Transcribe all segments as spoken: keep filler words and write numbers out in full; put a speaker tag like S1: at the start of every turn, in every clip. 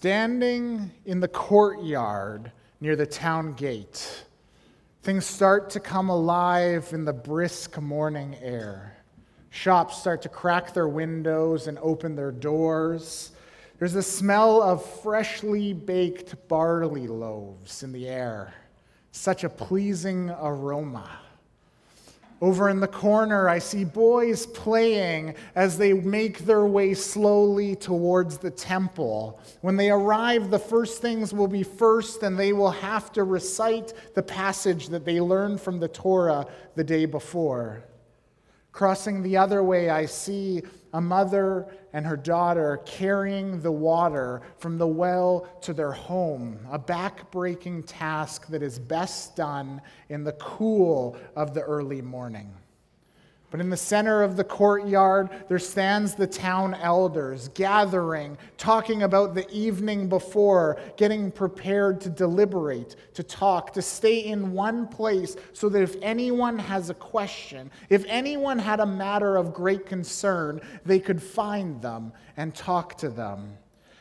S1: Standing in the courtyard near the town gate, things start to come alive in the brisk morning air. Shops start to crack their windows and open their doors. There's a smell of freshly baked barley loaves in the air. Such a pleasing aroma. Over in the corner, I see boys playing as they make their way slowly towards the temple. When they arrive, the first things will be first, and they will have to recite the passage that they learned from the Torah the day before. Crossing the other way, I see a mother and her daughter carrying the water from the well to their home, a back-breaking task that is best done in the cool of the early morning. But in the center of the courtyard, there stands the town elders, gathering, talking about the evening before, getting prepared to deliberate, to talk, to stay in one place so that if anyone has a question, if anyone had a matter of great concern, they could find them and talk to them.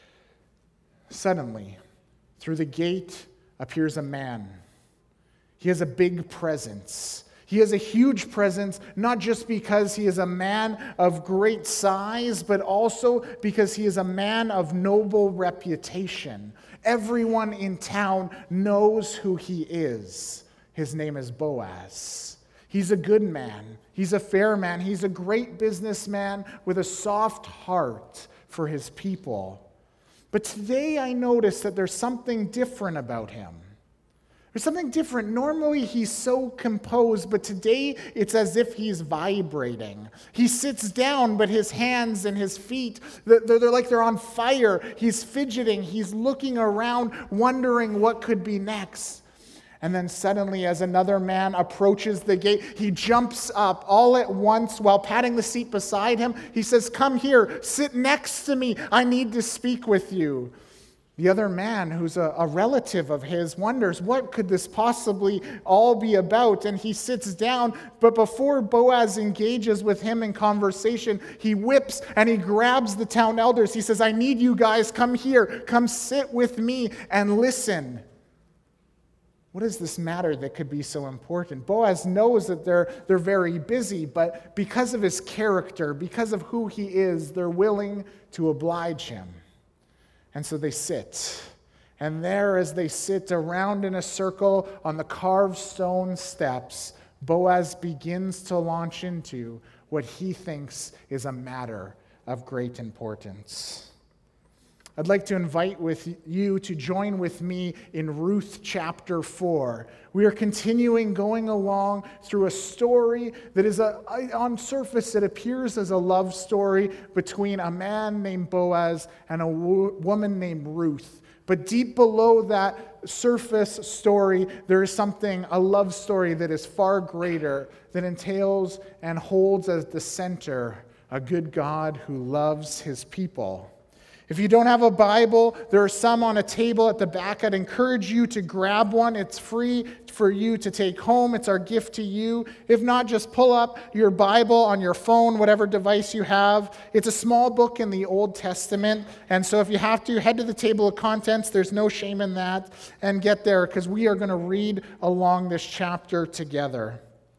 S1: Suddenly, through the gate appears a man. He has a big presence. He has a huge presence, not just because he is a man of great size, but also because he is a man of noble reputation. Everyone in town knows who he is. His name is Boaz. He's a good man. He's a fair man. He's a great businessman with a soft heart for his people. But today I notice that there's something different about him. There's something different. Normally he's so composed, but today it's as if he's vibrating. He sits down, but his hands and his feet, they're, they're like they're on fire. He's fidgeting. He's looking around, wondering what could be next. And then suddenly, as another man approaches the gate, he jumps up all at once while patting the seat beside him. He says, "Come here, sit next to me. I need to speak with you." The other man, who's a, a relative of his, wonders, what could this possibly all be about? And he sits down, but before Boaz engages with him in conversation, he whips and he grabs the town elders. He says, "I need you guys, come here, come sit with me and listen." What does this matter that could be so important? Boaz knows that they're, they're very busy, but because of his character, because of who he is, they're willing to oblige him. And so they sit. And there, as they sit around in a circle on the carved stone steps, Boaz begins to launch into what he thinks is a matter of great importance. I'd like to invite with you to join with me in Ruth chapter four. We are continuing going along through a story that is, a, on surface, it appears as a love story between a man named Boaz and a wo- woman named Ruth. But deep below that surface story, there is something, a love story that is far greater, that entails and holds at the center a good God who loves his people. If you don't have a Bible, there are some on a table at the back. I'd encourage you to grab one. It's free for you to take home. It's our gift to you. If not, just pull up your Bible on your phone, whatever device you have. It's a small book in the Old Testament. And so if you have to, head to the table of contents. There's no shame in that. And get there, because we are going to read along this chapter together.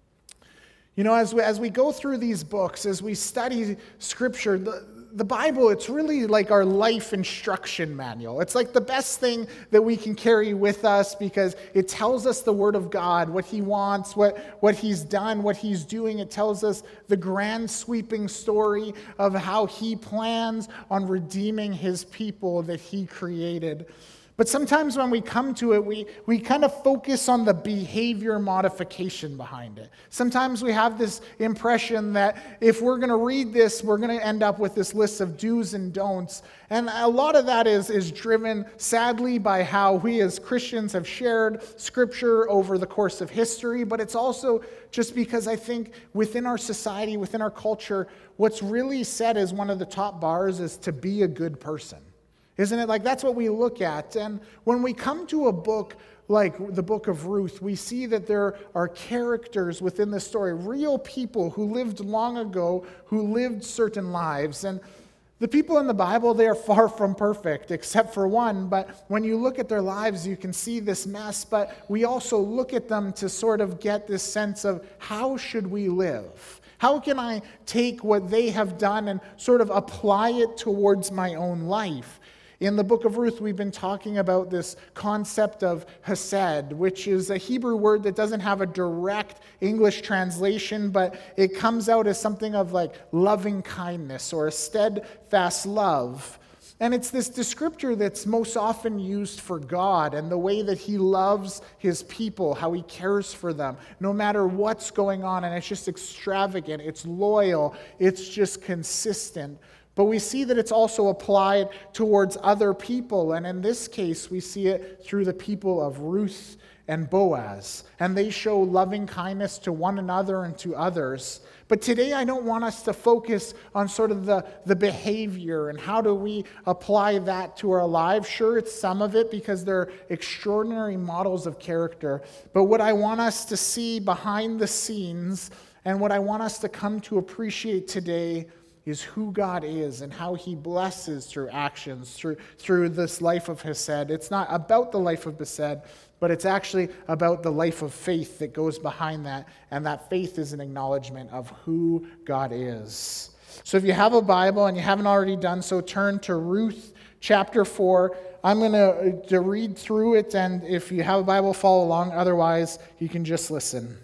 S1: You know, as we, as we go through these books, as we study Scripture, the The Bible, it's really like our life instruction manual. It's like the best thing that we can carry with us because it tells us the Word of God, what He wants, what, what He's done, what He's doing. It tells us the grand sweeping story of how He plans on redeeming His people that He created. But sometimes when we come to it, we, we kind of focus on the behavior modification behind it. Sometimes we have this impression that if we're going to read this, we're going to end up with this list of do's and don'ts. And a lot of that is, is driven, sadly, by how we as Christians have shared Scripture over the course of history. But it's also just because I think within our society, within our culture, what's really said as one of the top bars is to be a good person. Isn't it? Like, that's what we look at. And when we come to a book like the book of Ruth, we see that there are characters within the story, real people who lived long ago, who lived certain lives. And The people in the Bible, they are far from perfect, except for one, but when you look at their lives, you can see this mess, but we also look at them to sort of get this sense of how should we live? How can I take what they have done and sort of apply it towards my own life? In the book of Ruth, we've been talking about this concept of hesed, which is a Hebrew word that doesn't have a direct English translation, but it comes out as something of like loving kindness or a steadfast love. And it's this descriptor that's most often used for God and the way that he loves his people, how he cares for them, no matter what's going on. And it's just extravagant, it's loyal, it's just consistent. But we see that it's also applied towards other people. And in this case, we see it through the people of Ruth and Boaz. And they show loving kindness to one another and to others. But today, I don't want us to focus on sort of the, the behavior and how do we apply that to our lives. Sure, it's some of it because they're extraordinary models of character. But what I want us to see behind the scenes and what I want us to come to appreciate today is who God is and how he blesses through actions, through, through this life of Hesed. It's not about the life of Hesed, but it's actually about the life of faith that goes behind that, and that faith is an acknowledgement of who God is. So if you have a Bible and you haven't already done so, turn to Ruth chapter four. I'm going to, to read through it, and if you have a Bible, follow along. Otherwise, you can just listen.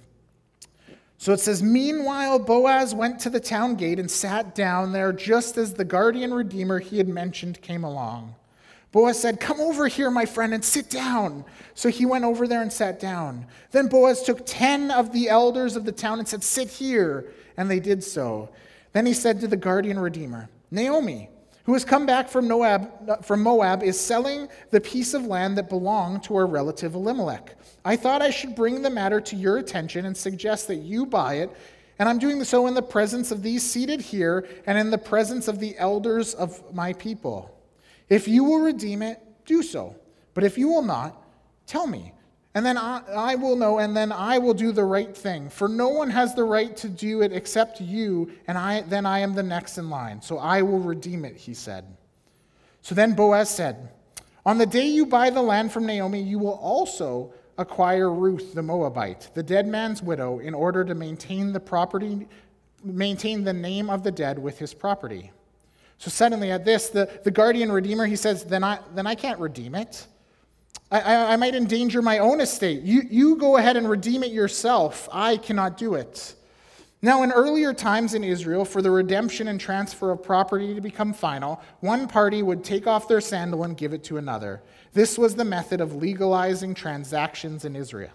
S1: So it says, "Meanwhile, Boaz went to the town gate and sat down there just as the guardian redeemer he had mentioned came along. Boaz said, 'Come over here, my friend, and sit down.' So he went over there and sat down. Then Boaz took ten of the elders of the town and said, 'Sit here.' And they did so. Then he said to the guardian redeemer, 'Naomi, who has come back from Moab, from Moab, is selling the piece of land that belonged to her relative Elimelech. I thought I should bring the matter to your attention and suggest that you buy it, and I'm doing so in the presence of these seated here and in the presence of the elders of my people. If you will redeem it, do so. But if you will not, tell me, and then I, I will know, and then I will do the right thing. For no one has the right to do it except you, and I then I am the next in line. So I will redeem it,' he said. So then Boaz said, 'On the day you buy the land from Naomi, you will also acquire Ruth the Moabite, the dead man's widow, in order to maintain the property, maintain the name of the dead with his property.' So suddenly at this, the, the guardian redeemer, he says, then I, then I can't redeem it. I, I, I might endanger my own estate. You, you go ahead and redeem it yourself. I cannot do it. Now, in earlier times in Israel, for the redemption and transfer of property to become final, one party would take off their sandal and give it to another. This was the method of legalizing transactions in Israel.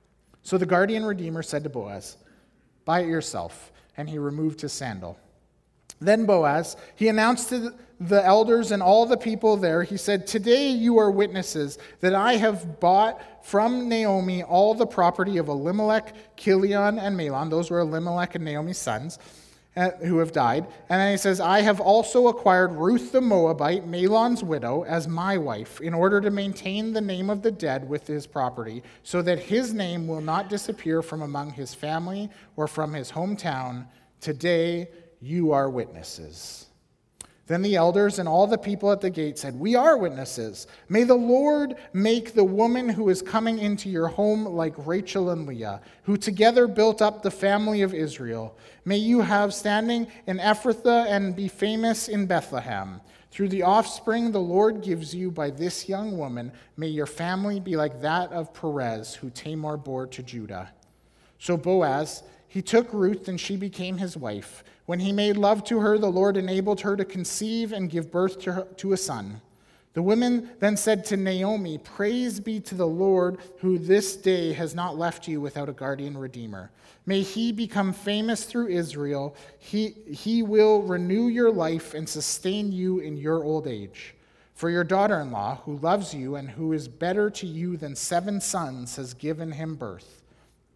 S1: So the guardian redeemer said to Boaz, 'Buy it yourself.' And he removed his sandal. Then Boaz, he announced to the elders and all the people there, he said, 'Today you are witnesses that I have bought from Naomi all the property of Elimelech, Kilion, and Mahlon.'" Those were Elimelech and Naomi's sons uh, who have died. And then he says, "I have also acquired Ruth the Moabite, Mahlon's widow, as my wife, in order to maintain the name of the dead with his property, so that his name will not disappear from among his family or from his hometown. Today you are witnesses." Then the elders and all the people at the gate said, "We are witnesses. May the Lord make the woman who is coming into your home like Rachel and Leah, who together built up the family of Israel. May you have standing in Ephrathah and be famous in Bethlehem. Through the offspring the Lord gives you by this young woman, may your family be like that of Perez, who Tamar bore to Judah." So Boaz, he took Ruth, and she became his wife. When he made love to her, the Lord enabled her to conceive and give birth to, her, to a son. The women then said to Naomi, "Praise be to the Lord, who this day has not left you without a guardian redeemer. May he become famous through Israel. He, he will renew your life and sustain you in your old age. For your daughter-in-law, who loves you and who is better to you than seven sons, has given him birth."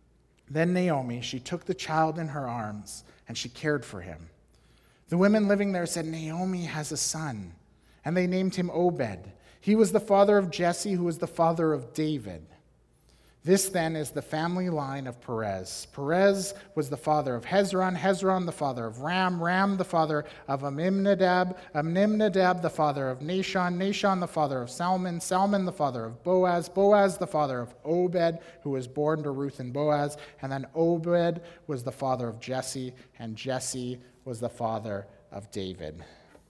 S1: Then Naomi, she took the child in her arms, and she cared for him. The women living there said, "Naomi has a son," and they named him Obed. He was the father of Jesse, who was the father of David. This then is the family line of Perez. Perez was the father of Hezron, Hezron the father of Ram, Ram the father of Amminadab, Amminadab the father of Nahshon, Nahshon the father of Salmon, Salmon the father of Boaz, Boaz the father of Obed, who was born to Ruth and Boaz, and then Obed was the father of Jesse, and Jesse was the father of David.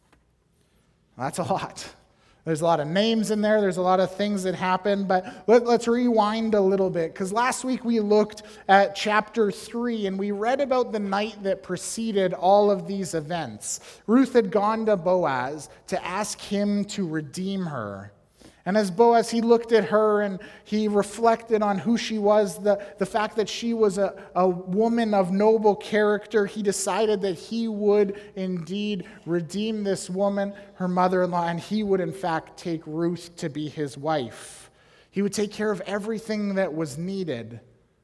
S1: That's a lot. There's a lot of names in there. There's a lot of things that happen, but let, let's rewind a little bit, because last week we looked at chapter three, and we read about the night that preceded all of these events. Ruth had gone to Boaz to ask him to redeem her. And as Boaz, he looked at her and he reflected on who she was, the, the fact that she was a, a woman of noble character. He decided that he would indeed redeem this woman, her mother-in-law, and he would in fact take Ruth to be his wife. He would take care of everything that was needed.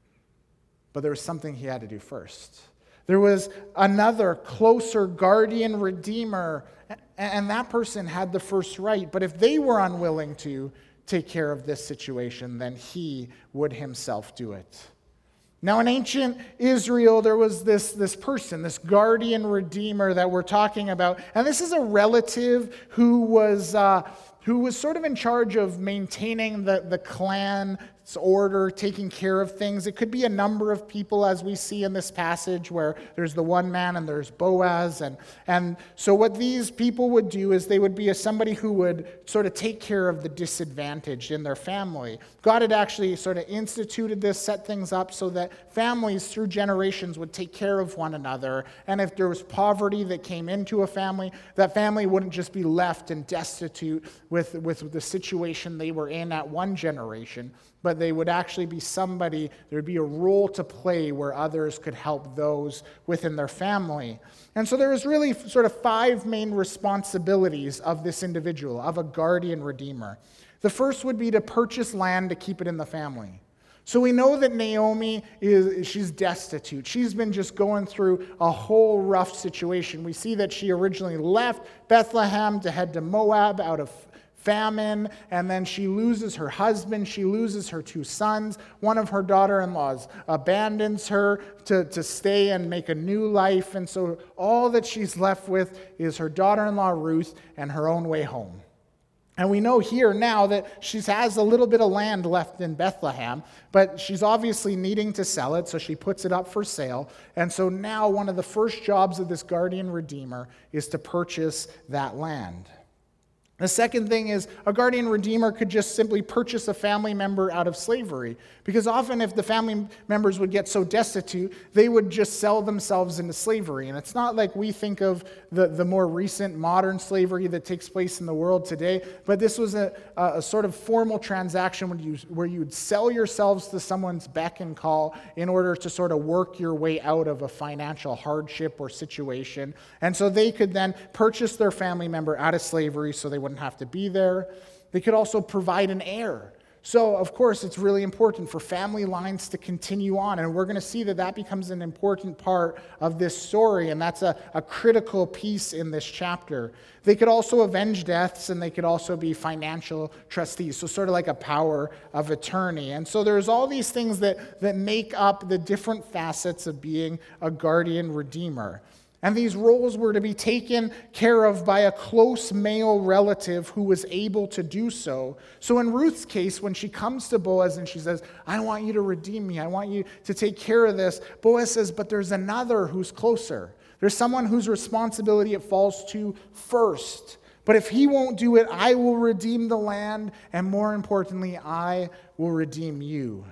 S1: But there was something he had to do first. There was another closer guardian redeemer, and that person had the first right. But if they were unwilling to take care of this situation, then he would himself do it. Now, in ancient Israel, there was this, this person, this guardian redeemer that we're talking about. And this is a relative who was, uh, who was sort of in charge of maintaining the, the clan's order, taking care of things. It could be a number of people, as we see in this passage, where there's the one man and there's Boaz. And, and so what these people would do is they would be a, somebody who would sort of take care of the disadvantaged in their family. God had actually sort of instituted this, set things up so that families through generations would take care of one another. And if there was poverty that came into a family, that family wouldn't just be left and destitute with, with the situation they were in at one generation, but they would actually be somebody, there would be a role to play where others could help those within their family. And so there was really sort of five main responsibilities of this individual, of a guardian redeemer. The first would be to purchase land to keep it in the family. So we know that Naomi, is she's destitute. She's been just going through a whole rough situation. We see that she originally left Bethlehem to head to Moab out of famine, and then she loses her husband, she loses her two sons. One of her daughter-in-laws abandons her to, to stay and make a new life, and so all that she's left with is her daughter-in-law Ruth and her own way home. And we know here now that she has a little bit of land left in Bethlehem, but she's obviously needing to sell it, so she puts it up for sale. And so now one of the first jobs of this guardian redeemer is to purchase that land. The second thing is a guardian redeemer could just simply purchase a family member out of slavery, because often if the family members would get so destitute, they would just sell themselves into slavery. And it's not like we think of the, the more recent modern slavery that takes place in the world today, but this was a, a sort of formal transaction where you, where you would sell yourselves to someone's beck and call in order to sort of work your way out of a financial hardship or situation. And so they could then purchase their family member out of slavery so they wouldn't have to be there. They could also provide an heir. So, of course, it's really important for family lines to continue on, and we're going to see that that becomes an important part of this story, and that's a, a critical piece in this chapter. They could also avenge deaths, and they could also be financial trustees, so sort of like a power of attorney. And so there's all these things that, that make up the different facets of being a guardian redeemer. And these roles were to be taken care of by a close male relative who was able to do so. So in Ruth's case, when she comes to Boaz and she says, I want you to redeem me, I want you to take care of this, Boaz says, but there's another who's closer. There's someone whose responsibility it falls to first. But if he won't do it, I will redeem the land, and more importantly, I will redeem you.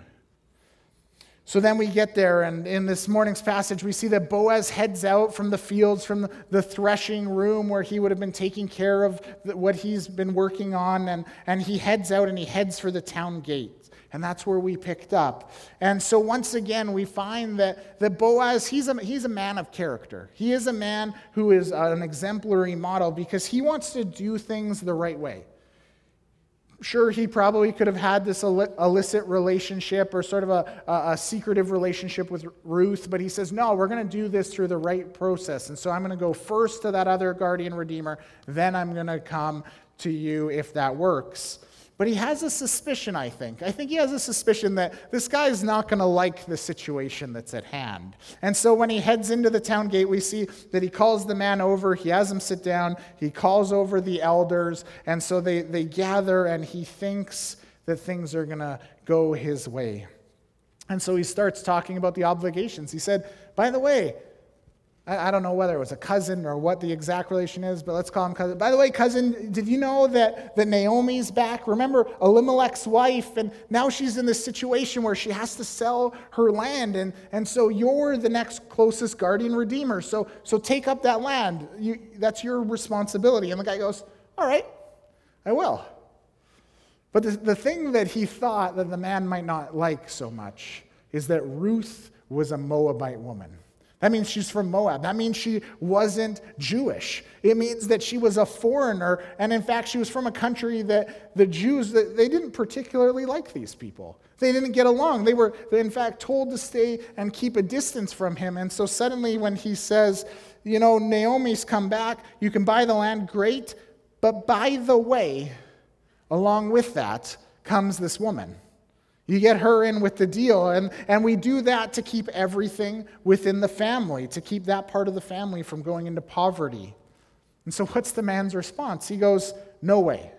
S1: So then we get there, and in this morning's passage, we see that Boaz heads out from the fields, from the threshing room where he would have been taking care of what he's been working on, and, and he heads out and he heads for the town gate. And that's where we picked up. And so once again, we find that, that Boaz, he's a, he's a man of character. He is a man who is an exemplary model because he wants to do things the right way. Sure, he probably could have had this illicit relationship or sort of a, a, a secretive relationship with Ruth, but he says, no, we're going to do this through the right process. And so I'm going to go first to that other guardian redeemer, then I'm going to come to you if that works. But he has a suspicion, I think. I think he has a suspicion that this guy is not going to like the situation that's at hand. And so when he heads into the town gate, we see that he calls the man over. He has him sit down. He calls over the elders. And so they, they gather, and he thinks that things are going to go his way. And so he starts talking about the obligations. He said, by the way, I don't know whether it was a cousin or what the exact relation is, but let's call him cousin. By the way, cousin, did you know that, that Naomi's back? Remember Elimelech's wife, and now she's in this situation where she has to sell her land, and, and so you're the next closest guardian redeemer. So, so take up that land. You, that's your responsibility. And the guy goes, all right, I will. But the, the thing that he thought that the man might not like so much is that Ruth was a Moabite woman. That means she's from Moab. That means she wasn't Jewish. It means that she was a foreigner, and in fact, she was from a country that the Jews, they didn't particularly like these people. They didn't get along. They were, in fact, told to stay and keep a distance from him. And so suddenly when he says, you know, Naomi's come back, you can buy the land, great, but by the way, along with that comes this woman. You get her in with the deal, and, and we do that to keep everything within the family, to keep that part of the family from going into poverty. And so what's the man's response? He goes, no way.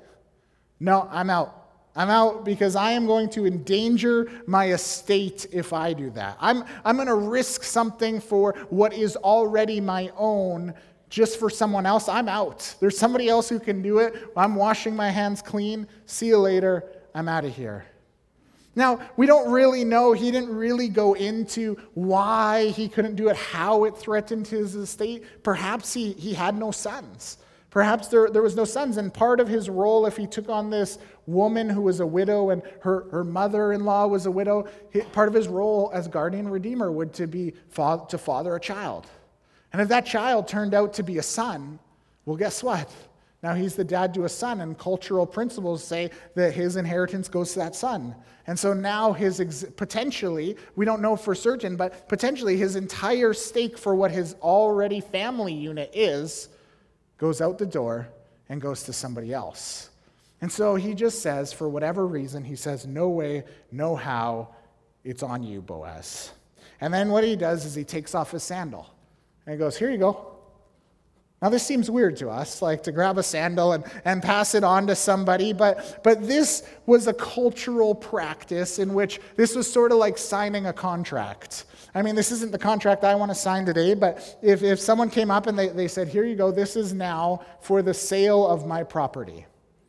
S1: No, I'm out. I'm out because I am going to endanger my estate if I do that. I'm, I'm going to risk something for what is already my own just for someone else. I'm out. There's somebody else who can do it. I'm washing my hands clean. See you later. I'm out of here. Now, we don't really know, he didn't really go into why he couldn't do it, how it threatened his estate. Perhaps he, he had no sons. Perhaps there, there was no sons. And part of his role, if he took on this woman who was a widow and her, her mother-in-law was a widow, part of his role as guardian redeemer would to be fa- to father a child. And if that child turned out to be a son, well, guess what? Now he's the dad to a son, and cultural principles say that his inheritance goes to that son. And so now his, ex- potentially, we don't know for certain, but potentially his entire stake for what his already family unit is goes out the door and goes to somebody else. And so he just says, for whatever reason, he says, no way, no how, it's on you, Boaz. And then what he does is he takes off his sandal. And he goes, here you go. Now, this seems weird to us, like to grab a sandal and, and pass it on to somebody, but, but this was a cultural practice in which this was sort of like signing a contract. I mean, this isn't the contract I want to sign today, but if, if someone came up and they, they said, here you go, this is now for the sale of my property.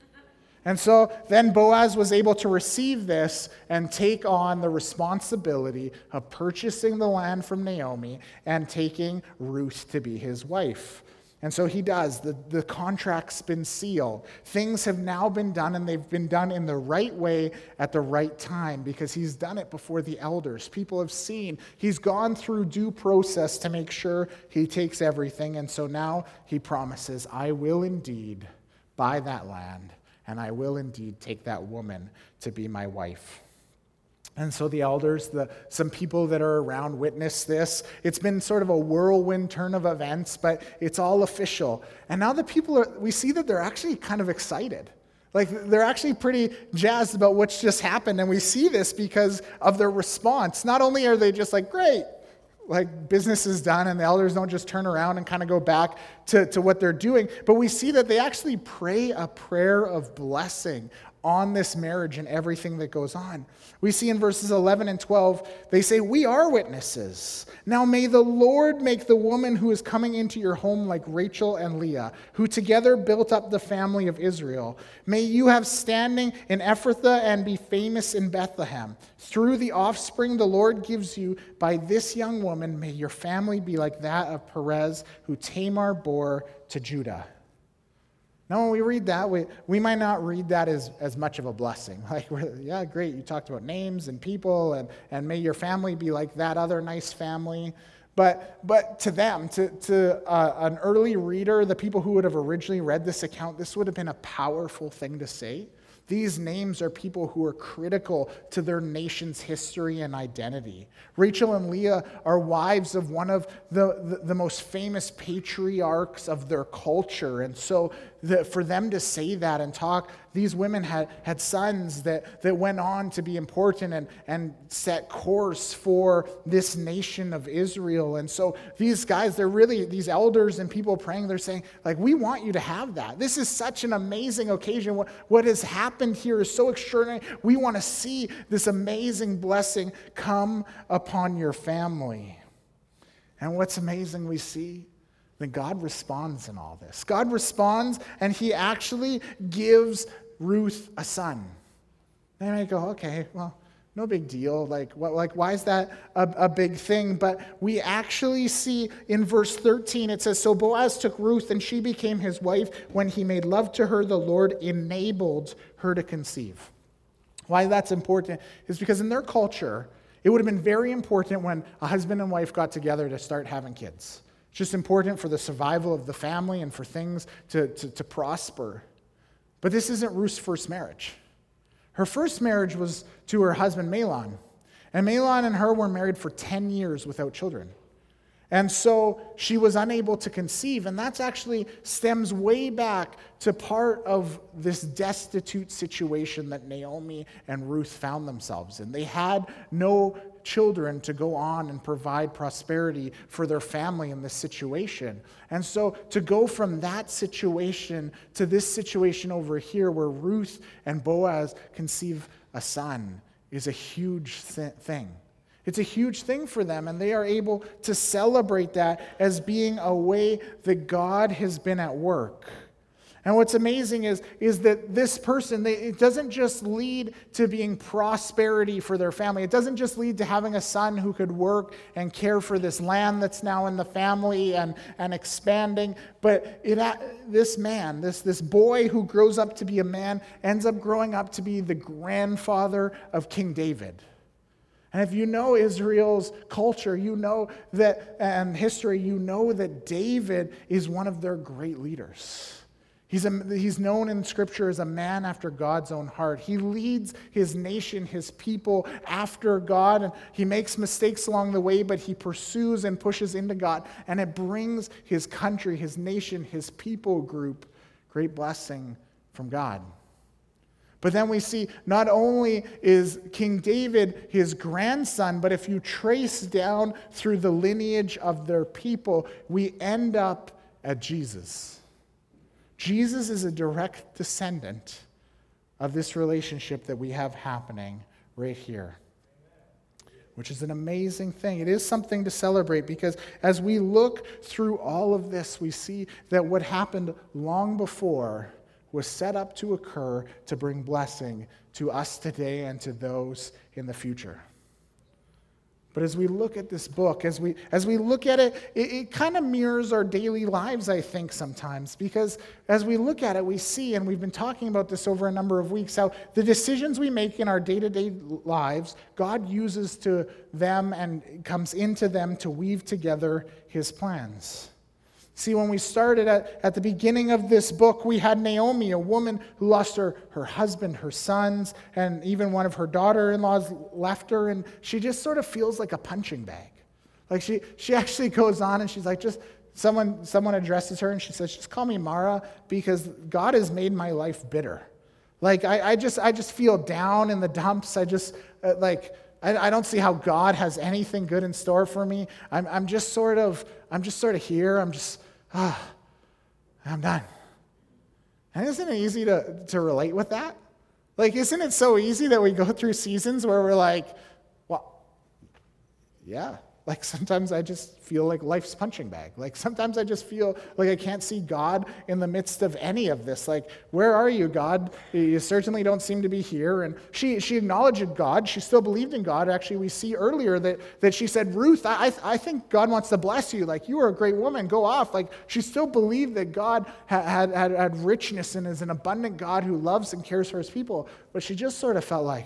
S1: And so then Boaz was able to receive this and take on the responsibility of purchasing the land from Naomi and taking Ruth to be his wife. And so he does. The, the contract's been sealed. Things have now been done, and they've been done in the right way at the right time because he's done it before the elders. People have seen. He's gone through due process to make sure he takes everything. And so now he promises, I will indeed buy that land, and I will indeed take that woman to be my wife. And so the elders, the, some people that are around witness this. It's been sort of a whirlwind turn of events, but it's all official. And now the people, are, we see that they're actually kind of excited. Like they're actually pretty jazzed about what's just happened. And we see this because of their response. Not only are they just like, great, like business is done, and the elders don't just turn around and kind of go back to, to what they're doing, but we see that they actually pray a prayer of blessing on this marriage and everything that goes on. We see in verses eleven and twelve, they say, we are witnesses. Now may the Lord make the woman who is coming into your home like Rachel and Leah, who together built up the family of Israel. May you have standing in Ephrathah and be famous in Bethlehem. Through the offspring the Lord gives you by this young woman, may your family be like that of Perez, who Tamar bore to Judah. Now, when we read that, we, we might not read that as, as much of a blessing. Like, we're, yeah, great, you talked about names and people, and, and may your family be like that other nice family. But but to them, to, to uh, an early reader, the people who would have originally read this account, this would have been a powerful thing to say. These names are people who are critical to their nation's history and identity. Rachel and Leah are wives of one of the, the, the most famous patriarchs of their culture. And so the, for them to say that and talk, these women had, had sons that, that went on to be important and, and set course for this nation of Israel. And so these guys, they're really, these elders and people praying, they're saying, like, we want you to have that. This is such an amazing occasion. What, what has happened here is so extraordinary. We want to see this amazing blessing come upon your family. And what's amazing we see? That God responds in all this. God responds and he actually gives Ruth a son. And I go, okay, well, no big deal. Like, what, like why is that a, a big thing? But we actually see in verse thirteen, it says, so Boaz took Ruth and she became his wife. When he made love to her, the Lord enabled her to conceive. Why that's important is because in their culture, it would have been very important when a husband and wife got together to start having kids. It's just important for the survival of the family and for things to, to, to prosper. But this isn't Ruth's first marriage. Her first marriage was to her husband, Mahlon. And Mahlon and her were married for ten years without children. And so she was unable to conceive. And that actually stems way back to part of this destitute situation that Naomi and Ruth found themselves in. They had no children to go on and provide prosperity for their family in this situation. And so to go from that situation to this situation over here where Ruth and Boaz conceive a son is a huge thing. It's a huge thing for them, and they are able to celebrate that as being a way that God has been at work. And what's amazing is, is that this person, they, it doesn't just lead to being prosperity for their family. It doesn't just lead to having a son who could work and care for this land that's now in the family and, and expanding. But it, this man, this, this boy who grows up to be a man, ends up growing up to be the grandfather of King David. And if you know Israel's culture, you know that, and history, you know that David is one of their great leaders. He's, a, he's known in Scripture as a man after God's own heart. He leads his nation, his people after God, and he makes mistakes along the way, but he pursues and pushes into God, and it brings his country, his nation, his people group great blessing from God. But then we see not only is King David his grandson, but if you trace down through the lineage of their people, we end up at Jesus. Jesus is a direct descendant of this relationship that we have happening right here, which is an amazing thing. It is something to celebrate because as we look through all of this, we see that what happened long before was set up to occur to bring blessing to us today and to those in the future. But as we look at this book, as we as we look at it, it, it kind of mirrors our daily lives, I think, sometimes. Because as we look at it, we see, and we've been talking about this over a number of weeks, how the decisions we make in our day-to-day lives, God uses to them and comes into them to weave together his plans. See, when we started at, at the beginning of this book, we had Naomi, a woman who lost her, her husband, her sons, and even one of her daughter-in-laws left her, and she just sort of feels like a punching bag. Like she she actually goes on and she's like, just someone someone addresses her and she says, just call me Mara because God has made my life bitter. Like I, I just I just feel down in the dumps. I just uh, like I, I don't see how God has anything good in store for me. I'm I'm just sort of I'm just sort of here. I'm just ah, I'm done. And isn't it easy to, to relate with that? Like, isn't it so easy that we go through seasons where we're like, well, yeah. Like, sometimes I just feel like life's punching bag. Like, sometimes I just feel like I can't see God in the midst of any of this. Like, where are you, God? You certainly don't seem to be here. And she she acknowledged God. She still believed in God. Actually, we see earlier that, that she said, Ruth, I, I think God wants to bless you. Like, you are a great woman. Go off. Like, she still believed that God had, had, had richness and is an abundant God who loves and cares for his people. But she just sort of felt like,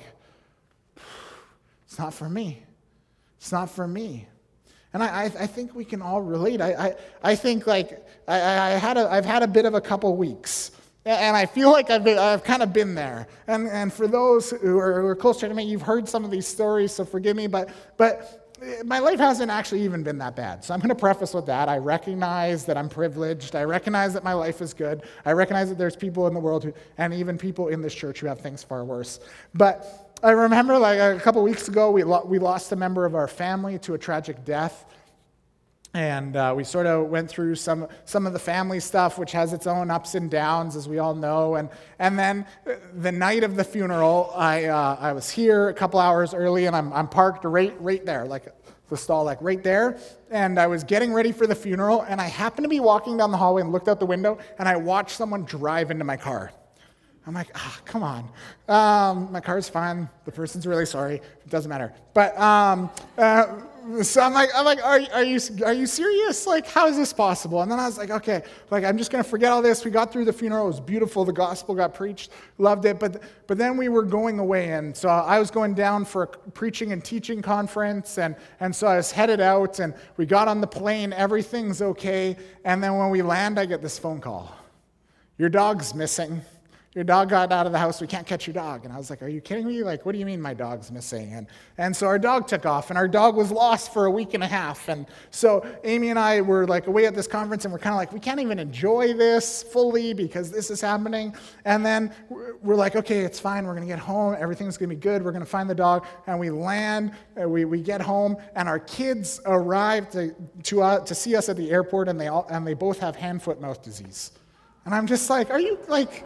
S1: it's not for me. It's not for me. And I, I, I think we can all relate. I, I, I think like I, I had a, I've had a bit of a couple weeks, And I feel like I've, been, I've kind of been there. And, and for those who are, who are closer to me, you've heard some of these stories, so forgive me, but, but my life hasn't actually even been that bad. So I'm going to preface with that. I recognize that I'm privileged. I recognize that my life is good. I recognize that there's people in the world, who, and even people in this church who have things far worse. But I remember like a couple weeks ago, we, lo- we lost a member of our family to a tragic death. And uh, we sort of went through some some of the family stuff, which has its own ups and downs, as we all know. And and then the night of the funeral, I uh, I was here a couple hours early, and I'm I'm parked right right there, like the stall, like right there. And I was getting ready for the funeral, and I happened to be walking down the hallway and looked out the window, and I watched someone drive into my car. I'm like, ah, oh, come on. Um, my car's fine. The person's really sorry. It doesn't matter. But um, uh, so I'm like, I'm like, are, are you are you serious? Like, how is this possible? And then I was like, okay, like I'm just gonna forget all this. We got through the funeral. It was beautiful. The gospel got preached. Loved it. But but then we were going away, and so I was going down for a preaching and teaching conference, and and so I was headed out, and we got on the plane. Everything's okay. And then when we land, I get this phone call. Your dog's missing. Your dog got out of the house. We can't catch your dog. And I was like, are you kidding me? Like, what do you mean my dog's missing? And and so our dog took off, and our dog was lost for a week and a half. And so Amy and I were like away at this conference, and we're kind of like, we can't even enjoy this fully because this is happening. And then we're like, okay, it's fine. We're going to get home. Everything's going to be good. We're going to find the dog. And we land, and we, we get home, and our kids arrive to to, uh, to see us at the airport, and they all and they both have hand, foot, mouth disease. And I'm just like, are you like...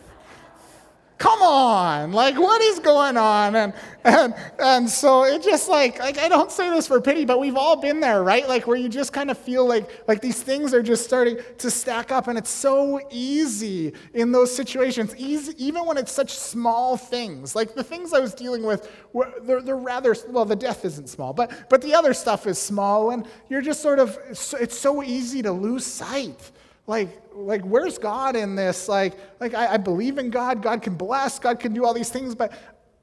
S1: Come on, like what is going on? And and and so it just like, like I don't say this for pity, but we've all been there, right? Like where you just kind of feel like like these things are just starting to stack up, and it's so easy in those situations, easy, even when it's such small things. Like the things I was dealing with, they're, they're rather, well, the death isn't small, but but the other stuff is small, and you're just sort of, it's so easy to lose sight. Like, like, where's God in this? Like, like I, I believe in God. God can bless. God can do all these things, but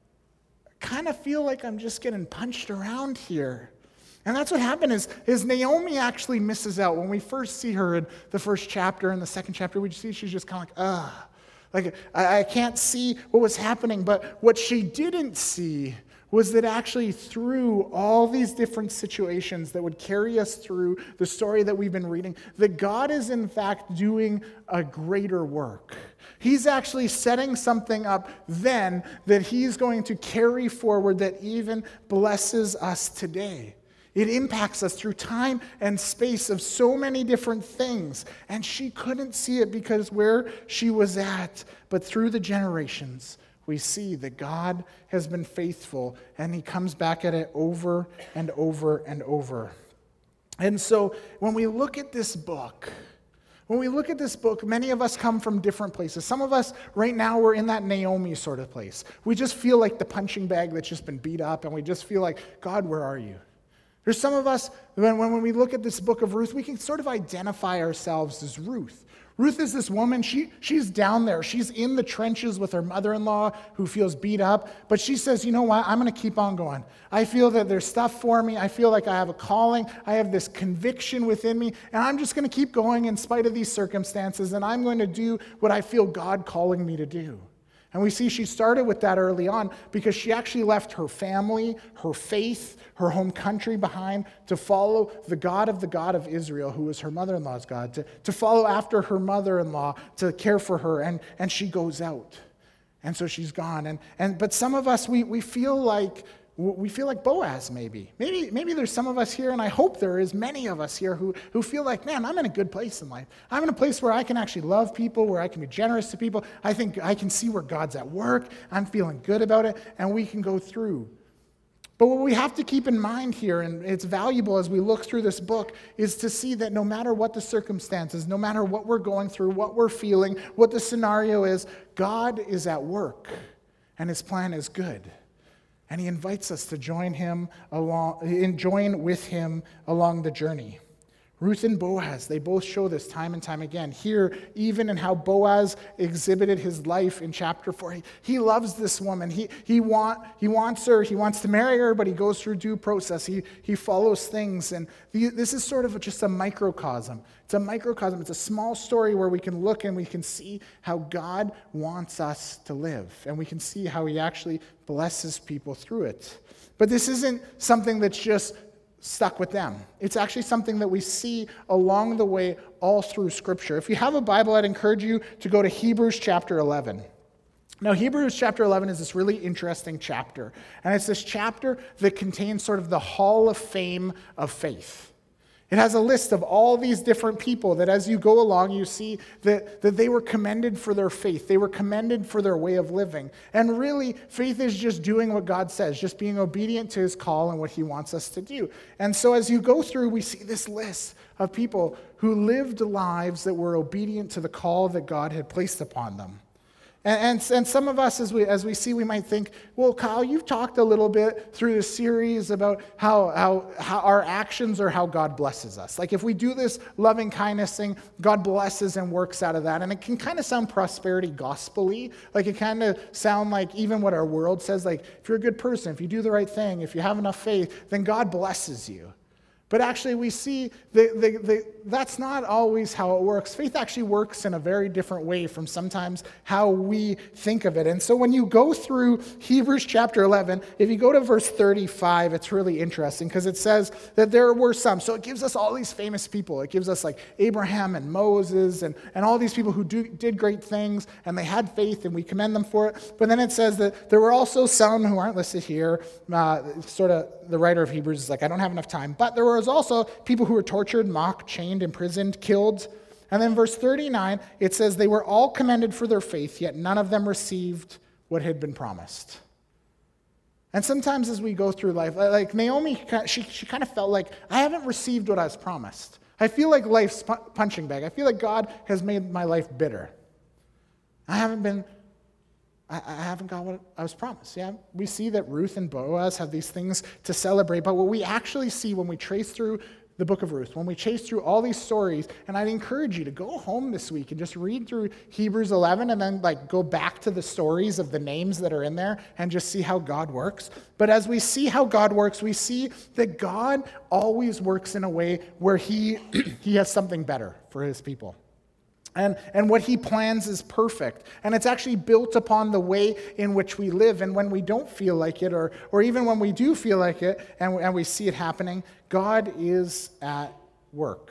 S1: I kind of feel like I'm just getting punched around here. And that's what happened is, is Naomi actually misses out. When we first see her in the first chapter and the second chapter, we see she's just kind of like, ugh. Like, I, I can't see what was happening. But what she didn't see was that actually through all these different situations that would carry us through the story that we've been reading, that God is in fact doing a greater work. He's actually setting something up then that he's going to carry forward that even blesses us today. It impacts us through time and space of so many different things. And she couldn't see it because where she was at, but through the generations, we see that God has been faithful, and he comes back at it over and over and over. And so when we look at this book, when we look at this book, many of us come from different places. Some of us, right now, we're in that Naomi sort of place. We just feel like the punching bag that's just been beat up, and we just feel like, God, where are you? There's some of us, when, when we look at this book of Ruth, we can sort of identify ourselves as Ruth. Ruth is this woman, she, she's down there. She's in the trenches with her mother-in-law who feels beat up. But she says, you know what, I'm going to keep on going. I feel that there's stuff for me. I feel like I have a calling. I have this conviction within me. And I'm just going to keep going in spite of these circumstances. And I'm going to do what I feel God calling me to do. And we see she started with that early on because she actually left her family, her faith, her home country behind to follow the God of the God of Israel, who was her mother-in-law's God, to, to follow after her mother-in-law, to care for her, and, and she goes out. And so she's gone. And, and but some of us, we, we feel like we feel like Boaz, maybe. Maybe maybe there's some of us here, and I hope there is many of us here who, who feel like, man, I'm in a good place in life. I'm in a place where I can actually love people, where I can be generous to people. I think I can see where God's at work. I'm feeling good about it, and we can go through. But what we have to keep in mind here, and it's valuable as we look through this book, is to see that no matter what the circumstances, no matter what we're going through, what we're feeling, what the scenario is, God is at work, and his plan is good. And he invites us to join him along, join with him along the journey. Ruth and Boaz, they both show this time and time again. Here, even in how Boaz exhibited his life in chapter four, he, he loves this woman. He, he, want, he wants her, he wants to marry her, but he goes through due process. He, he follows things. And the, this is sort of just a microcosm. It's a microcosm. It's a small story where we can look and we can see how God wants us to live. And we can see how he actually blesses people through it. But this isn't something that's just stuck with them. It's actually something that we see along the way all through Scripture. If you have a Bible, I'd encourage you to go to Hebrews chapter eleven. Now, Hebrews chapter eleven is this really interesting chapter. And it's this chapter that contains sort of the hall of fame of faith. It has a list of all these different people that as you go along, you see that, that they were commended for their faith. They were commended for their way of living. And really, faith is just doing what God says, just being obedient to his call and what he wants us to do. And so as you go through, we see this list of people who lived lives that were obedient to the call that God had placed upon them. And, and, and some of us, as we as we see, we might think, well, Kyle, you've talked a little bit through the series about how, how, how our actions are how God blesses us. Like if we do this loving kindness thing, God blesses and works out of that. And it can kind of sound prosperity gospel-y. Like it kind of sound like even what our world says, like if you're a good person, if you do the right thing, if you have enough faith, then God blesses you. But actually we see that the, the, that's not always how it works. Faith actually works in a very different way from sometimes how we think of it. And so when you go through Hebrews chapter eleven, if you go to verse thirty-five, it's really interesting because it says that there were some. So it gives us all these famous people. It gives us like Abraham and Moses and, and all these people who do, did great things and they had faith and we commend them for it. But then it says that there were also some who aren't listed here. Uh, sort of the writer of Hebrews is like, I don't have enough time. But there were also people who were tortured, mocked, chained, imprisoned, killed. And then verse thirty-nine, it says they were all commended for their faith, yet none of them received what had been promised. And sometimes as we go through life, like Naomi, she, she kind of felt like, I haven't received what I was promised. I feel like life's punching bag. I feel like God has made my life bitter. I haven't been... I haven't got what I was promised. Yeah, we see that Ruth and Boaz have these things to celebrate, but what we actually see when we trace through the book of Ruth, when we chase through all these stories, and I'd encourage you to go home this week and just read through Hebrews eleven and then like go back to the stories of the names that are in there and just see how God works. But as we see how God works, we see that God always works in a way where he, he has something better for his people. And, and what he plans is perfect. And it's actually built upon the way in which we live. And when we don't feel like it, or, or even when we do feel like it, and, and we see it happening, God is at work.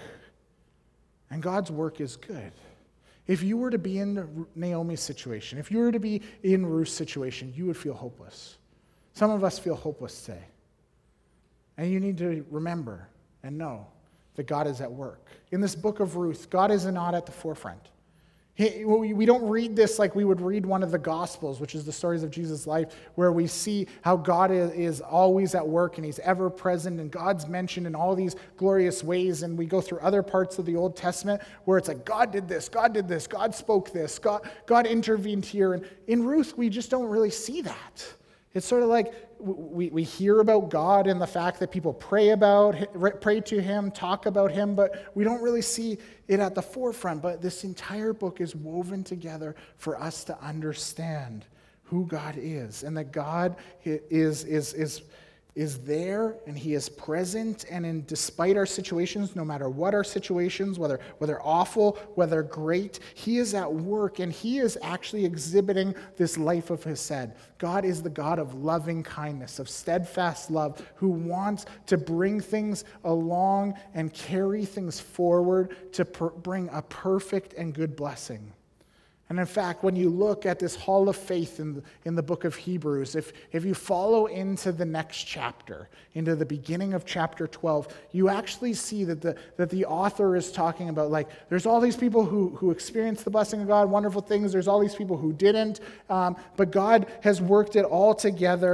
S1: And God's work is good. If you were to be in Naomi's situation, if you were to be in Ruth's situation, you would feel hopeless. Some of us feel hopeless today. And you need to remember and know that God is at work. In this book of Ruth, God is not at the forefront. He, we don't read this like we would read one of the Gospels, which is the stories of Jesus' life, where we see how God is, is always at work and he's ever present and God's mentioned in all these glorious ways. And we go through other parts of the Old Testament where it's like, God did this, God did this, God spoke this, God, God intervened here. And in Ruth, we just don't really see that. It's sort of like we, we hear about God and the fact that people pray about, pray to him, talk about him, but we don't really see it at the forefront. But this entire book is woven together for us to understand who God is and that God is, is, is, is there and he is present, and in despite our situations, no matter what our situations, whether whether awful, whether great, he is at work and he is actually exhibiting this life of hesed. God is the God of loving kindness, of steadfast love, who wants to bring things along and carry things forward to per- bring a perfect and good blessing. And in fact, when you look at this hall of faith in the, in the book of Hebrews, if, if you follow into the next chapter, into the beginning of chapter twelve, you actually see that the, that the author is talking about, like, there's all these people who, who experienced the blessing of God, wonderful things. There's all these people who didn't. Um, but God has worked it all together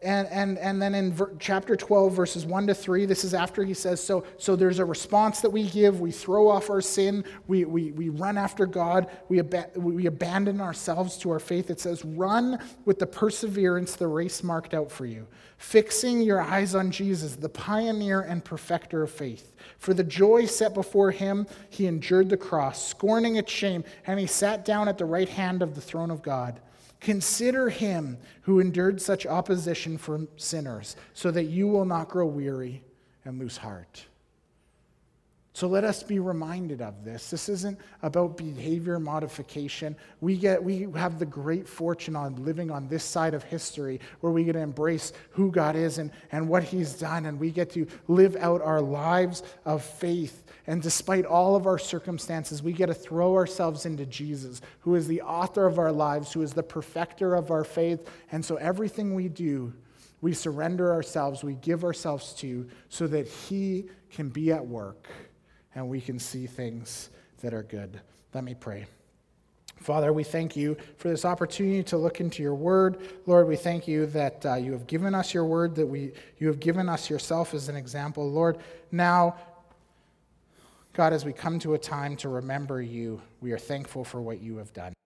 S1: and, and, and then in ver, chapter twelve, verses one to three, this is after he says, so, so there's a response that we give. We throw off our sin. We, we, we run after God. We, ab- we abandon ourselves to our faith. It says, run with the perseverance the race marked out for you, fixing your eyes on Jesus, the pioneer and perfecter of faith. For the joy set before him, he endured the cross, scorning its shame, and he sat down at the right hand of the throne of God. Consider him who endured such opposition from sinners, so that you will not grow weary and lose heart. So let us be reminded of this. This isn't about behavior modification. We get we have the great fortune on living on this side of history where we get to embrace who God is and, and what he's done, and we get to live out our lives of faith. And despite all of our circumstances, we get to throw ourselves into Jesus, who is the author of our lives, who is the perfecter of our faith. And so everything we do, we surrender ourselves, we give ourselves to, so that he can be at work and we can see things that are good. Let me pray. Father, we thank you for this opportunity to look into your word. Lord, we thank you that uh, you have given us your word, that we you have given us yourself as an example. Lord, now, God, as we come to a time to remember you, we are thankful for what you have done.